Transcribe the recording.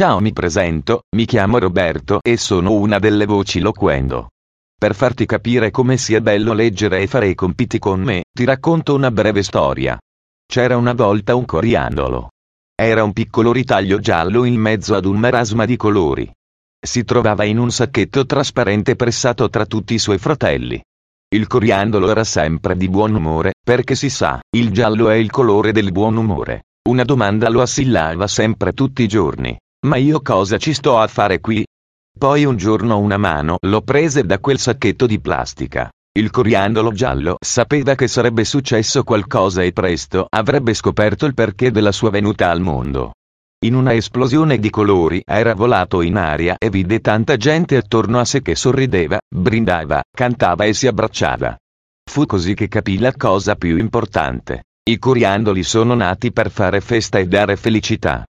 Ciao, mi presento, mi chiamo Roberto e sono una delle voci Loquendo. Per farti capire come sia bello leggere e fare i compiti con me, ti racconto una breve storia. C'era una volta un coriandolo. Era un piccolo ritaglio giallo in mezzo ad un marasma di colori. Si trovava in un sacchetto trasparente pressato tra tutti i suoi fratelli. Il coriandolo era sempre di buon umore, perché si sa, il giallo è il colore del buon umore. Una domanda lo assillava sempre tutti i giorni. Ma io cosa ci sto a fare qui? Poi un giorno una mano lo prese da quel sacchetto di plastica. Il coriandolo giallo sapeva che sarebbe successo qualcosa e presto avrebbe scoperto il perché della sua venuta al mondo. In una esplosione di colori era volato in aria e vide tanta gente attorno a sé che sorrideva, brindava, cantava e si abbracciava. Fu così che capì la cosa più importante. I coriandoli sono nati per fare festa e dare felicità.